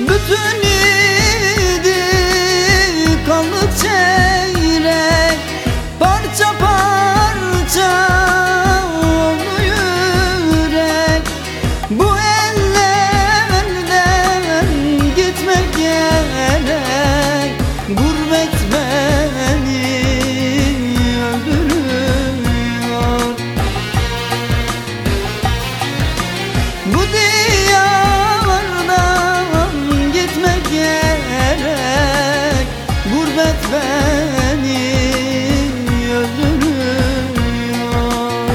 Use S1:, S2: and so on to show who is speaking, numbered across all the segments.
S1: Bütün idi kaldık çeyrek, parça parça oldu yürek. Bu ellerden gitmek gerek, gurbet beni öldürüyor. Bu diyardan gitmek gerek, gurbet beni öldürüyor.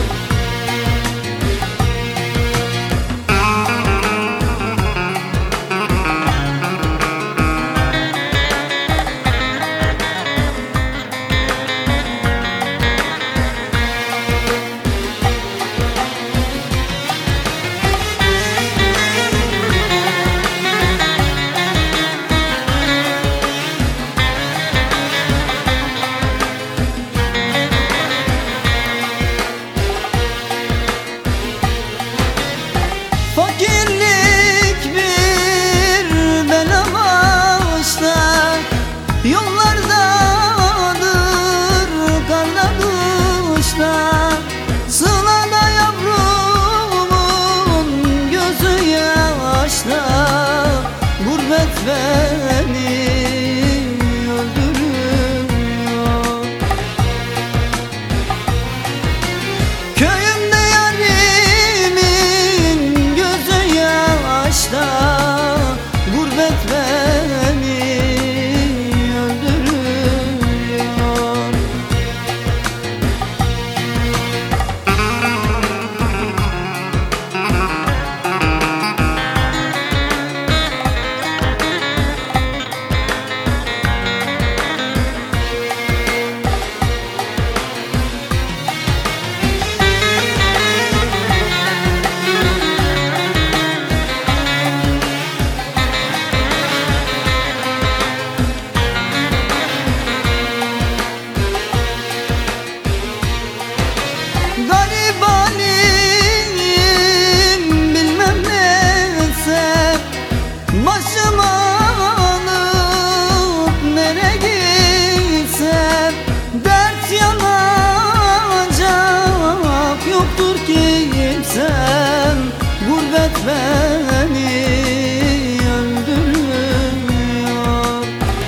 S1: Fakirlik bir bela başlar, yollardadır karda kışta. Sılada yavrumun gözü yaşta, gurbet beni öldürüyor. Köyümde yarimin gözü yaşta, gurbet beni öldürüyor. Garibanim bilmem ne etsem, başıma alıp nereye gitsem. Dert yanacak yoktur kimsem, gurbet beni öldürüyor.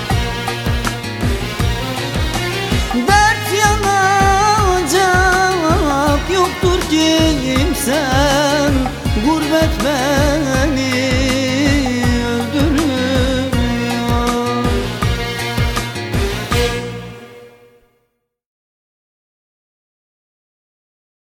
S1: Dert yanacak yoktur kimsem, gurbet beni